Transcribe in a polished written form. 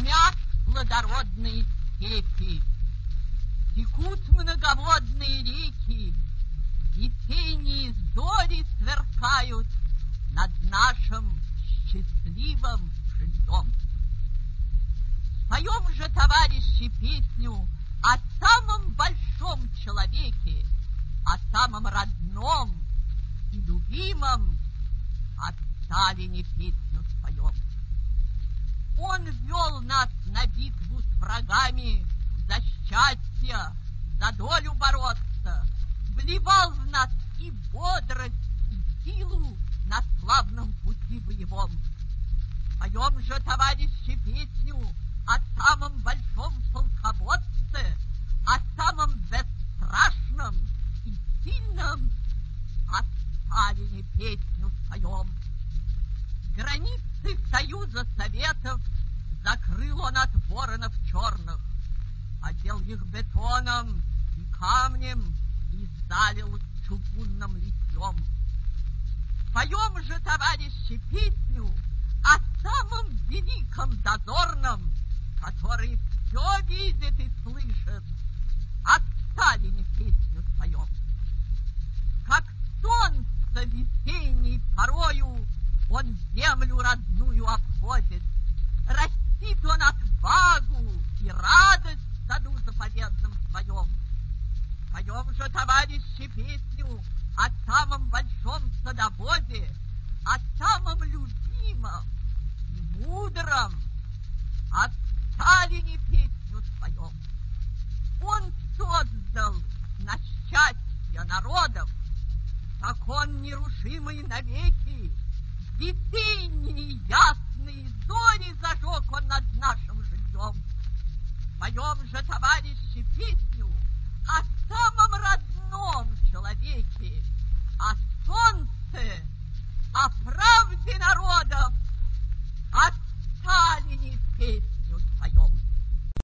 шумят плодородные степи, текут многоводные реки, весенние зори сверкают над нашим счастливым жильем. Споем же, товарищи, песню о самом большом человеке, о самом родном и любимом, о Сталине песню споем. Он вел нас на битву с врагами за счастье, за долю бороться, вливал в нас и бодрость, и силу на славном пути боевом. Поем же, товарищи, песню о самом большом полководце, о самом бесстрашном и сильном, о Сталине песню споем. Границы Союза Советов закрыл он от воронов черных, одел их бетоном и камнем и залил чугунным литьем. Поем же, товарищи, песню о самом великом дозорном, который все видит и слышит, о Сталине песню споем. Как солнце весенней порою он землю родную обходит, растит он отвагу и радость в саду заповедном своем. Поем же, товарищи, песню о самом большом садоводе, о самом любимом и мудром, о Сталине песню споем. Он создал на счастье народов закон нерушимый навеки, весенние ясные зори за